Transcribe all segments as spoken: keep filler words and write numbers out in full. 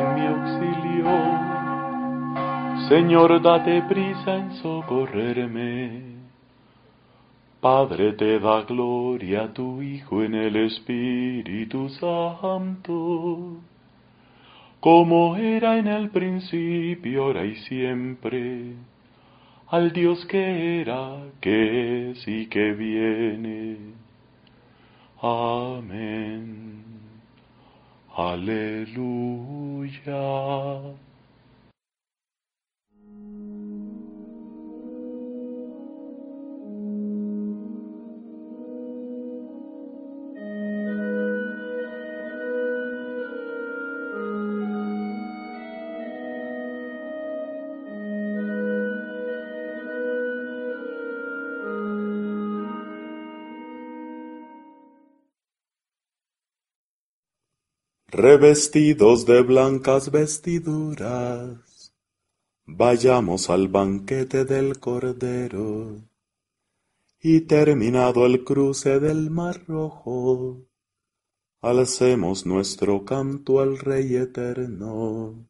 en mi auxilio. Señor, date prisa en socorrerme. Padre, te da gloria a tu Hijo en el Espíritu Santo, como era en el principio, ahora y siempre, al Dios que era, que es y que viene. Amén. Aleluya. Revestidos de blancas vestiduras, vayamos al banquete del Cordero, y terminado el cruce del Mar Rojo, alcemos nuestro canto al Rey eterno.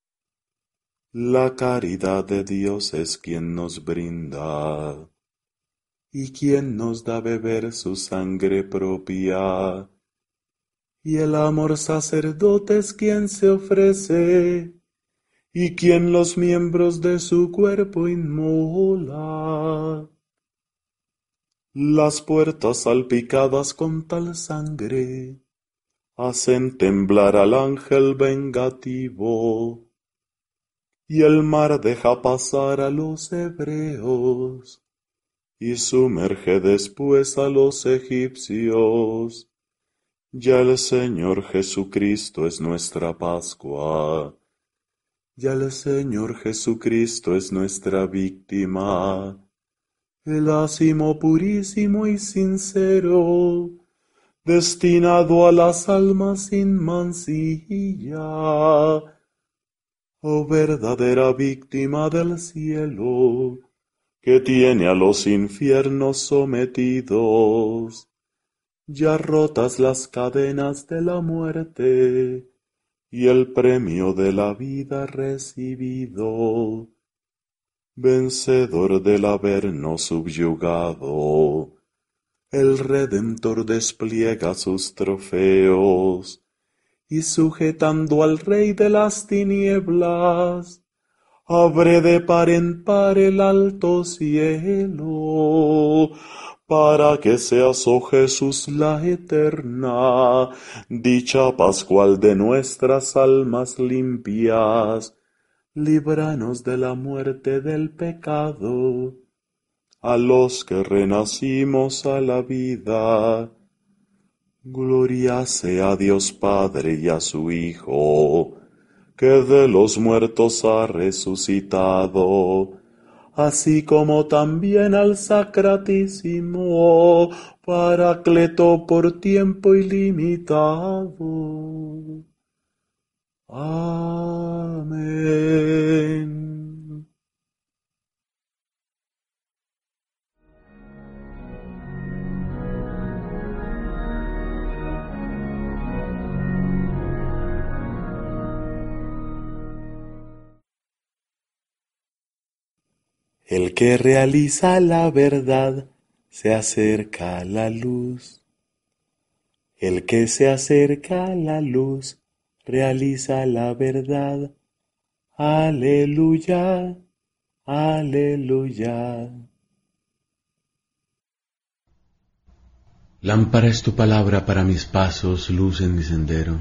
La caridad de Dios es quien nos brinda, y quien nos da beber su sangre propia. Y el amor sacerdote es quien se ofrece, y quien los miembros de su cuerpo inmola. Las puertas salpicadas con tal sangre hacen temblar al ángel vengativo, y el mar deja pasar a los hebreos, y sumerge después a los egipcios. Ya el Señor Jesucristo es nuestra Pascua, ya el Señor Jesucristo es nuestra víctima, el ácimo purísimo y sincero, destinado a las almas sin mancilla, oh verdadera víctima del cielo, que tiene a los infiernos sometidos. Ya rotas las cadenas de la muerte, y el premio de la vida recibido, vencedor del habernos subyugado, el Redentor despliega sus trofeos, y sujetando al Rey de las tinieblas, abre de par en par el alto cielo, para que seas, oh Jesús, la eterna dicha pascual de nuestras almas limpias. Líbranos de la muerte del pecado, a los que renacimos a la vida. Gloria sea a Dios Padre y a su Hijo, que de los muertos ha resucitado, así como también al Sacratísimo Paracleto por tiempo ilimitado. Amén. El que realiza la verdad se acerca a la luz. El que se acerca a la luz realiza la verdad. Aleluya, aleluya. Lámpara es tu palabra para mis pasos, luz en mi sendero.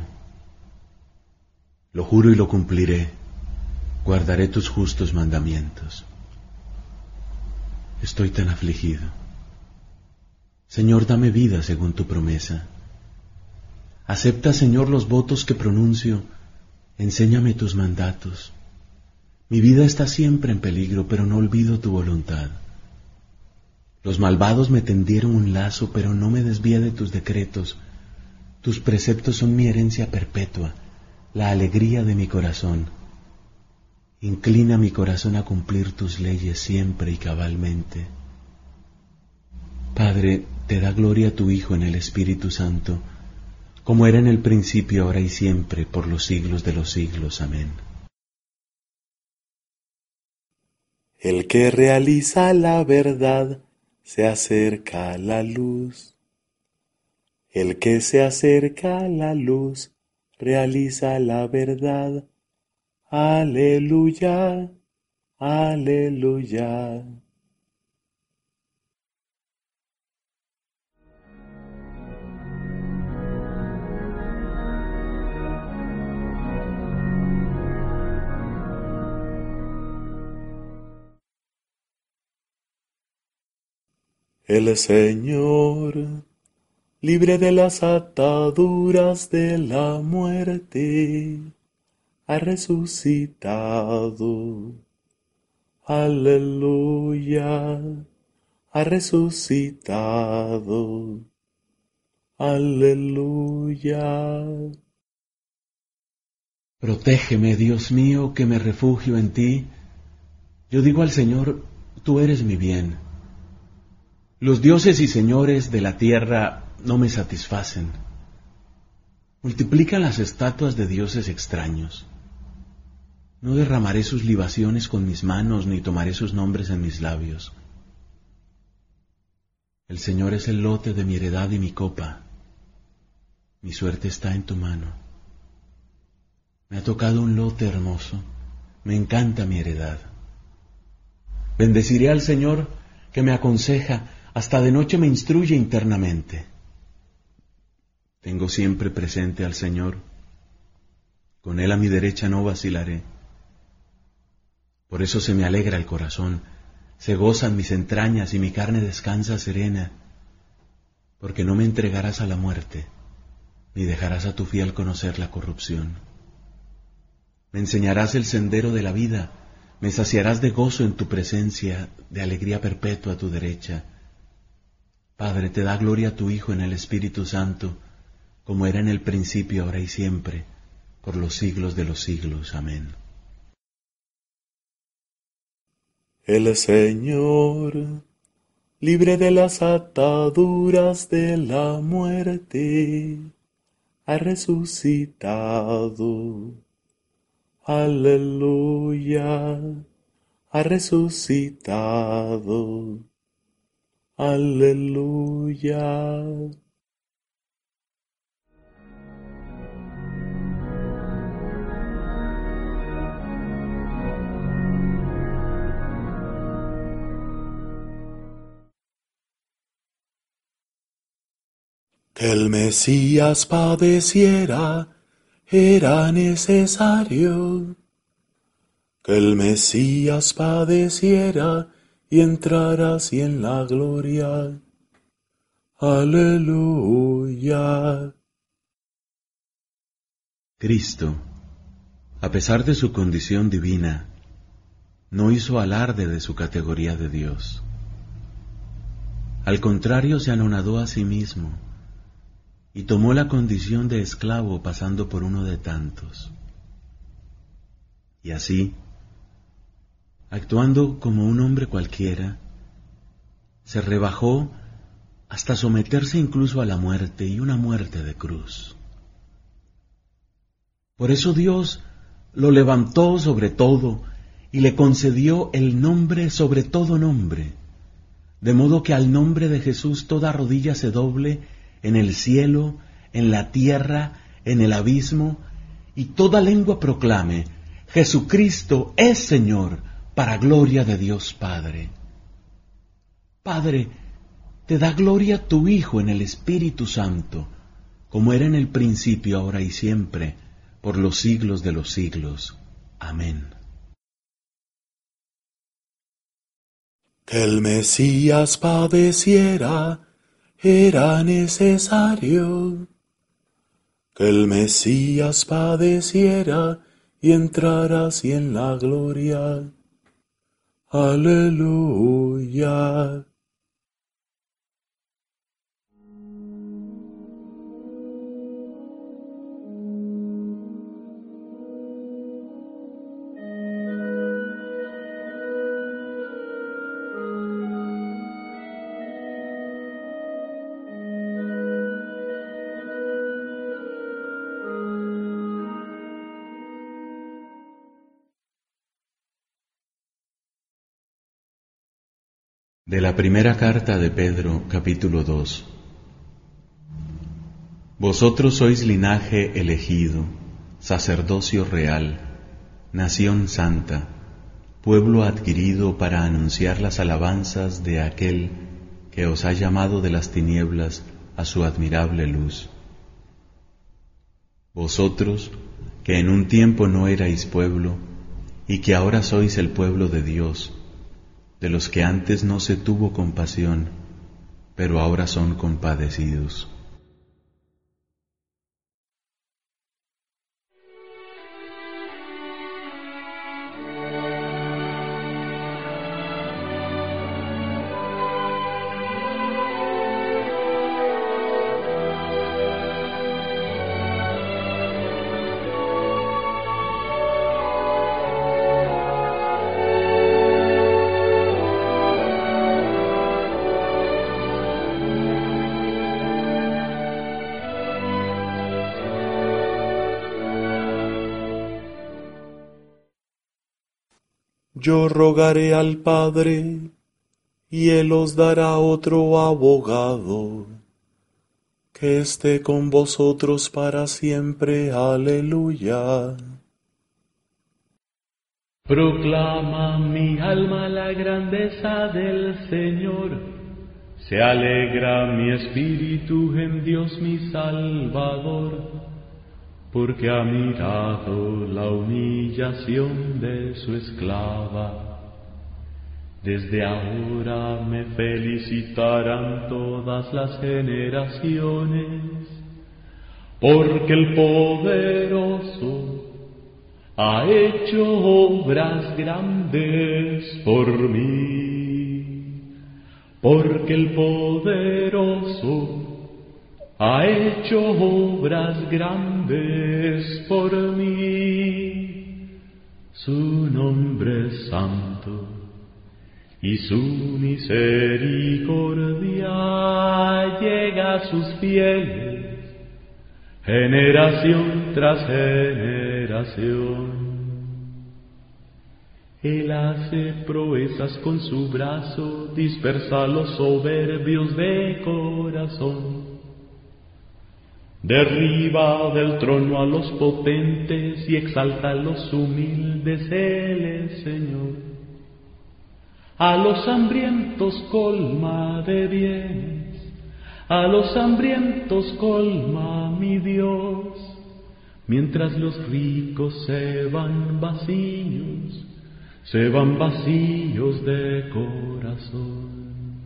Lo juro y lo cumpliré, guardaré tus justos mandamientos. Estoy tan afligido. Señor, dame vida según tu promesa. Acepta, Señor, los votos que pronuncio. Enséñame tus mandatos. Mi vida está siempre en peligro, pero no olvido tu voluntad. Los malvados me tendieron un lazo, pero no me desvíe de tus decretos. Tus preceptos son mi herencia perpetua, la alegría de mi corazón. Inclina mi corazón a cumplir tus leyes siempre y cabalmente. Padre, te da gloria a tu Hijo en el Espíritu Santo, como era en el principio, ahora y siempre, por los siglos de los siglos. Amén. El que realiza la verdad se acerca a la luz. El que se acerca a la luz realiza la verdad. Aleluya, aleluya. El Señor, libre de las ataduras de la muerte, ha resucitado. Aleluya, ha resucitado. Aleluya. Protégeme, Dios mío, que me refugio en ti. Yo digo al Señor, tú eres mi bien. Los dioses y señores de la tierra no me satisfacen. Multiplica las estatuas de dioses extraños. No derramaré sus libaciones con mis manos, ni tomaré sus nombres en mis labios. El Señor es el lote de mi heredad y mi copa. Mi suerte está en tu mano. Me ha tocado un lote hermoso. Me encanta mi heredad. Bendeciré al Señor que me aconseja, hasta de noche me instruye internamente. Tengo siempre presente al Señor. Con Él a mi derecha no vacilaré. Por eso se me alegra el corazón, se gozan mis entrañas y mi carne descansa serena, porque no me entregarás a la muerte, ni dejarás a tu fiel conocer la corrupción. Me enseñarás el sendero de la vida, me saciarás de gozo en tu presencia, de alegría perpetua a tu derecha. Padre, te da gloria a tu Hijo en el Espíritu Santo, como era en el principio, ahora y siempre, por los siglos de los siglos. Amén. El Señor, libre de las ataduras de la muerte, ha resucitado. Aleluya, ha resucitado. Aleluya. Que el Mesías padeciera era necesario. Que el Mesías padeciera y entrara así en la gloria. Aleluya. Cristo, a pesar de su condición divina, no hizo alarde de su categoría de Dios. Al contrario, se anonadó a sí mismo y tomó la condición de esclavo, pasando por uno de tantos. Y así, actuando como un hombre cualquiera, se rebajó hasta someterse incluso a la muerte, y una muerte de cruz. Por eso Dios lo levantó sobre todo y le concedió el nombre sobre todo nombre, de modo que al nombre de Jesús toda rodilla se doble en el cielo, en la tierra, en el abismo, y toda lengua proclame: Jesucristo es Señor, para gloria de Dios Padre. Padre, te da gloria tu Hijo en el Espíritu Santo, como era en el principio, ahora y siempre, por los siglos de los siglos. Amén. Que el Mesías padeciera era necesario. Que el Mesías padeciera y entrara así en la gloria. Aleluya. De la primera carta de Pedro, capítulo dos. Vosotros sois linaje elegido, sacerdocio real, nación santa, pueblo adquirido para anunciar las alabanzas de aquel que os ha llamado de las tinieblas a su admirable luz. Vosotros, que en un tiempo no erais pueblo, y que ahora sois el pueblo de Dios, de los que antes no se tuvo compasión, pero ahora son compadecidos. Yo rogaré al Padre, y Él os dará otro abogado, que esté con vosotros para siempre. Aleluya. Proclama mi alma la grandeza del Señor, se alegra mi espíritu en Dios mi Salvador, porque ha mirado la humillación de su esclava. Desde ahora me felicitarán todas las generaciones, porque el poderoso ha hecho obras grandes por mí, porque el poderoso ha hecho obras grandes por mí. Su nombre es santo y su misericordia llega a sus fieles, generación tras generación. Él hace proezas con su brazo, dispersa a los soberbios de corazón. Derriba del trono a los potentes y exalta a los humildes. Él es Señor. A los hambrientos colma de bienes, a los hambrientos colma mi Dios, mientras los ricos se van vacíos, se van vacíos de corazón.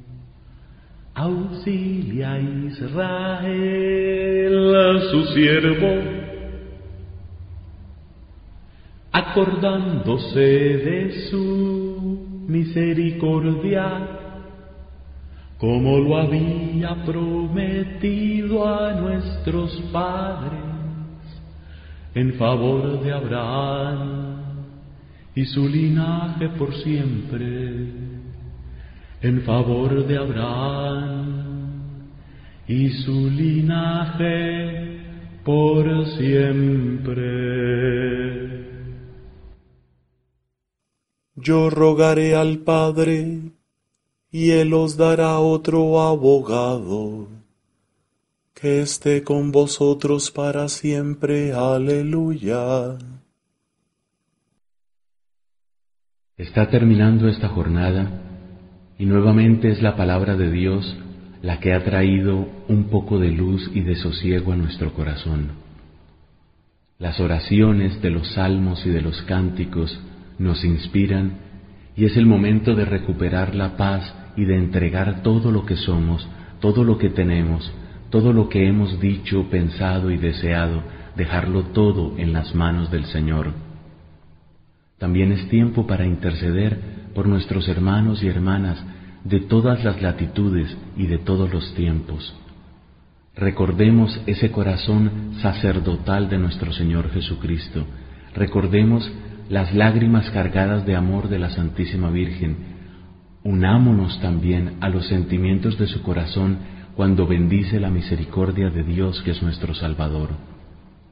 Auxilia a Israel, su siervo, acordándose de su misericordia, como lo había prometido a nuestros padres, en favor de Abraham y su linaje por siempre. En favor de Abraham y su linaje por siempre. Yo rogaré al Padre, y Él os dará otro abogado, que esté con vosotros para siempre. Aleluya. Está terminando esta jornada y nuevamente es la palabra de Dios la que ha traído un poco de luz y de sosiego a nuestro corazón. Las oraciones de los salmos y de los cánticos nos inspiran y es el momento de recuperar la paz y de entregar todo lo que somos, todo lo que tenemos, todo lo que hemos dicho, pensado y deseado, dejarlo todo en las manos del Señor. También es tiempo para interceder por nuestros hermanos y hermanas de todas las latitudes y de todos los tiempos. Recordemos ese corazón sacerdotal de nuestro Señor Jesucristo. Recordemos las lágrimas cargadas de amor de la Santísima Virgen. Unámonos también a los sentimientos de su corazón cuando bendice la misericordia de Dios, que es nuestro Salvador.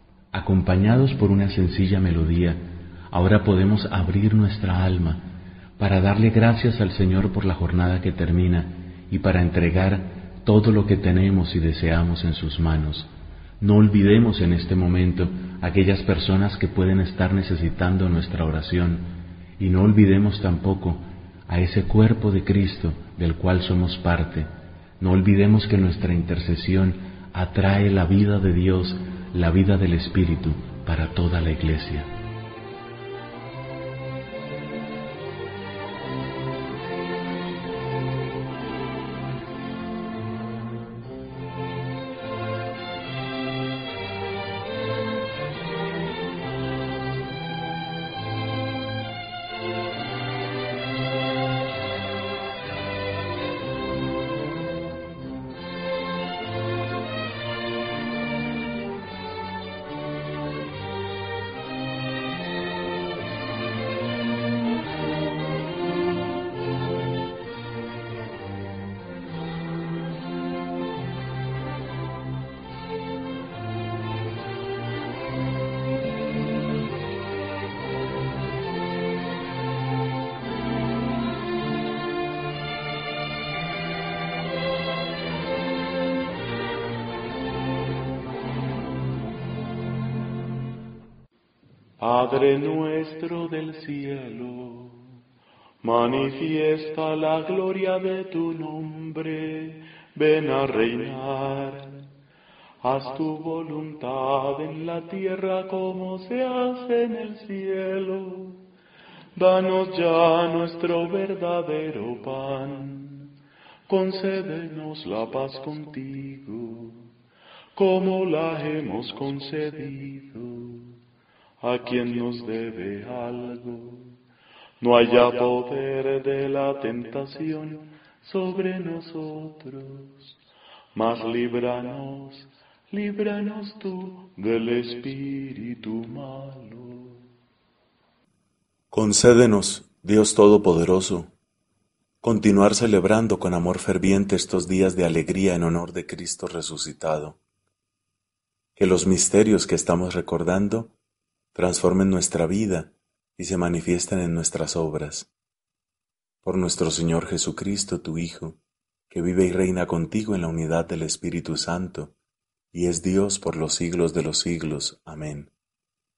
Acompañados por una sencilla melodía, ahora podemos abrir nuestra alma para darle gracias al Señor por la jornada que termina y para entregar todo lo que tenemos y deseamos en sus manos. No olvidemos en este momento aquellas personas que pueden estar necesitando nuestra oración y no olvidemos tampoco a ese cuerpo de Cristo del cual somos parte. No olvidemos que nuestra intercesión atrae la vida de Dios, la vida del Espíritu para toda la Iglesia. Padre nuestro del cielo, manifiesta la gloria de tu nombre, ven a reinar. Haz tu voluntad en la tierra como se hace en el cielo. Danos ya nuestro verdadero pan, concédenos la paz contigo, como la hemos concedido a quien nos debe algo. No haya poder de la tentación sobre nosotros, mas líbranos, líbranos tú del espíritu malo. Concédenos, Dios Todopoderoso, continuar celebrando con amor ferviente estos días de alegría en honor de Cristo resucitado. Que los misterios que estamos recordando transformen nuestra vida y se manifiesten en nuestras obras. Por nuestro Señor Jesucristo, tu Hijo, que vive y reina contigo en la unidad del Espíritu Santo, y es Dios por los siglos de los siglos. Amén.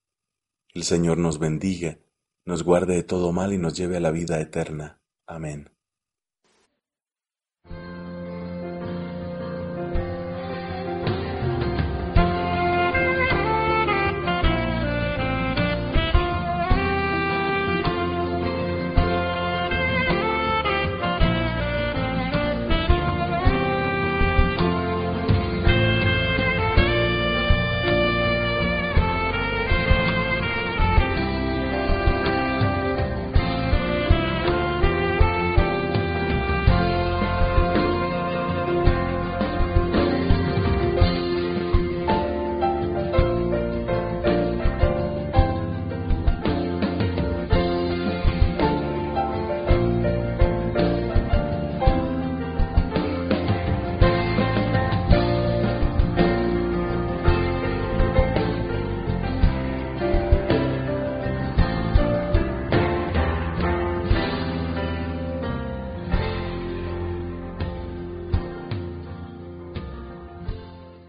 El Señor nos bendiga, nos guarde de todo mal y nos lleve a la vida eterna. Amén.